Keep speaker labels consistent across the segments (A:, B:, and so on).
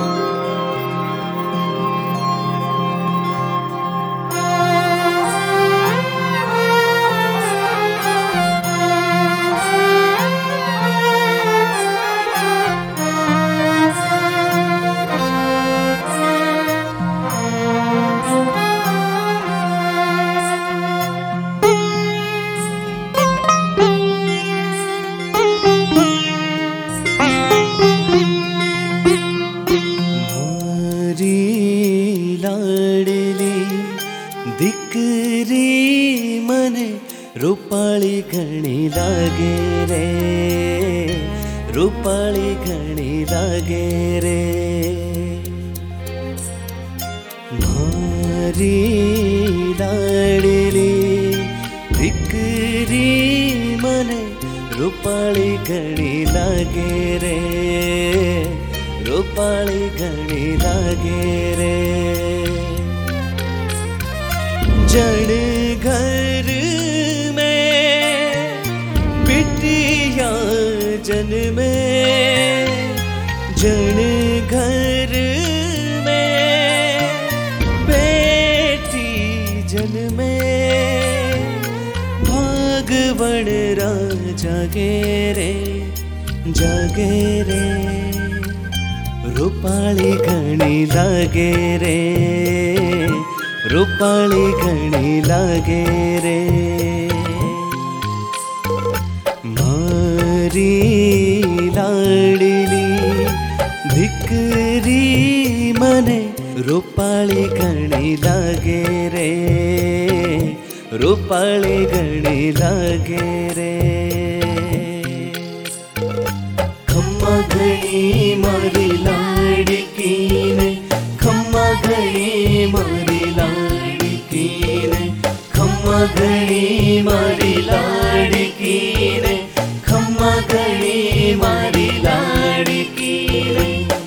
A: दिकरी मने रूपाली घणी लागे रे, रूपाली घणी लागे रे। मारी लाडली दिकरी मने रूपाली घणी लागे रे, रूपाली घणी लागे रे। जड़ घर में बिटिया जन्मे, जड़ घर में बेटी जन्मे। भागवण जागे रे, जागे रे। रूपाली घणी लागे रे, रूपाली घणी लागे रे। मारी लाडली दिकरी मने रूपाली घणी लागे रे, रूपाली घणी लागे रे। खम्मा घणी मारी लाडकी ने, खम्मा घणी मारी लाडकी ने, खम्मा घणी मारी लाडकी ने, खम्मा घणी मारी लाडकी ने।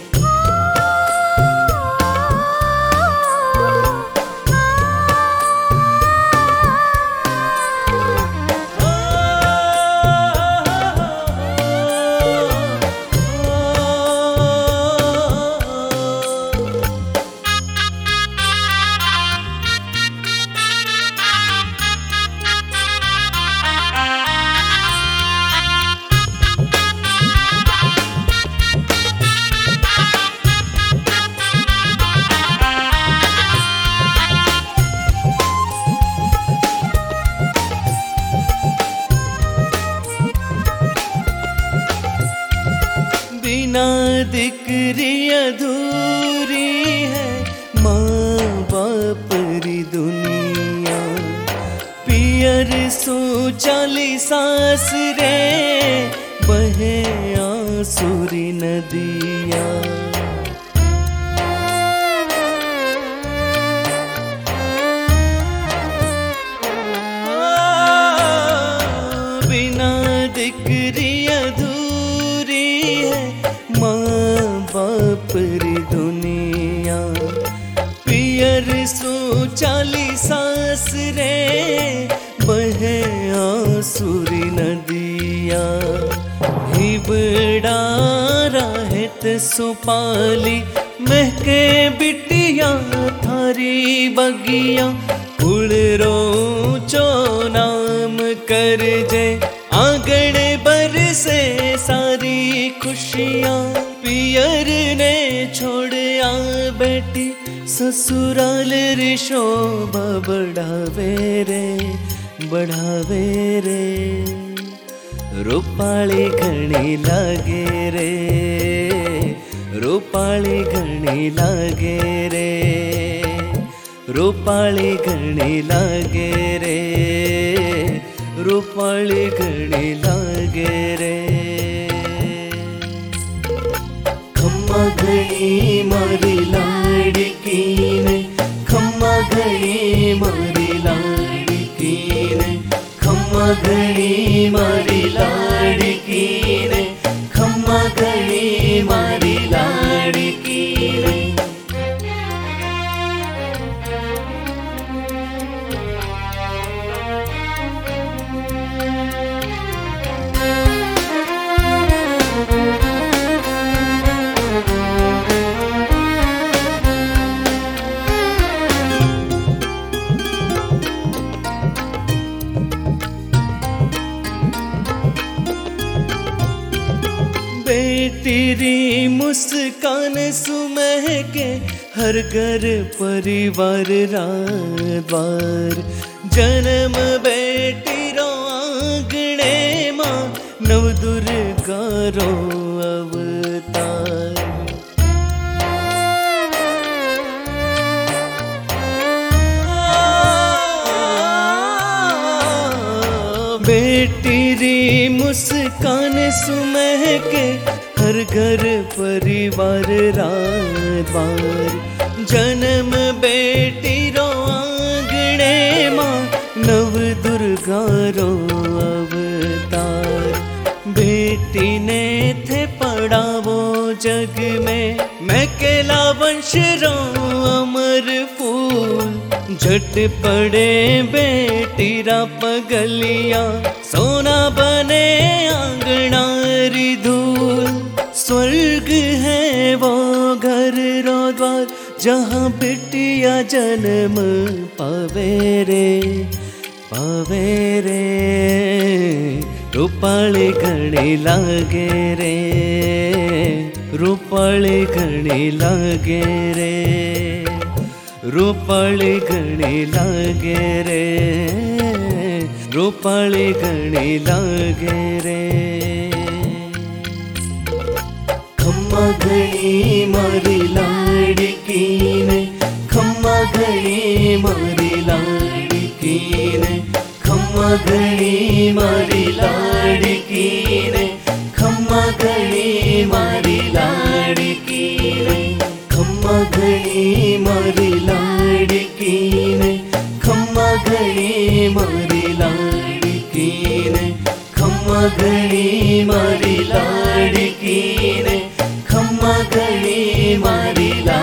A: बिना दिकरी अधूरी है माँ बाप री दुनिया। पियर सो चली सास रे, बहे आंसुरी नदिया। बिना दिकरी अधूरी है माँ बाप री दुनिया। पियर सो चाली सास रे, बहे आंसुरी नदिया। हिबड़ा रहत सुपाली महके बिटिया थारी बगिया। उड़रो चो नाम कर जे आंगण बरसे सारी खुशियाँ। पियर ने छोड़ आ बेटी ससुराल रे, शोभा बढ़ावे रे, बढ़ावे रे। रूपाली घणी लागे रे, रूपाली घणी लागे रे, रूपाली घणी लागे रे, रूपाली घणी लागे रे। खम्मा घणी मारी लाडकी ने, खम्मा घणी मारी लाडकी ने, खम्मा घणी मारी लाडकी ने, खम्मा घणी मारी लाडकी ने। मुस्कान सुमह के हर घर परिवार रातवार जन्म बेटी रो आंगणे मां नव दुर्गा रो अवतार। बेटी री मुस्कान सुमह के हर घर परिवार रातवार जन्म बेटी रो आंगणे मां नव दुर्गा रो अवतार। बेटी ने थे पढ़ावो जग में मैं केला वंश रो अमर फूल झट पड़े बेटी रा पगलिया सोना बने आंगना री धूल। स्वर्ग है वो घर रो द्वार जहाँ बिटिया जन्म पावे रे रूपाली घणी लागे रे रूपाली घणी लागे रे रूपाली घणी लागे रे रूपाली घणी लागे रे। खम्मा घणी मारी लाडकी ने खम्मा घणी मारी लाडकी ने खम्मा घणी मारी लाडकी ने खम्मा घणी मारी लाडकी ने खम्मा घणी मारी लाडकी ने खम्मा घणी मारी लाडकी ने खम्मा घणी मारी लाडकी ने खम्मा घणी मारी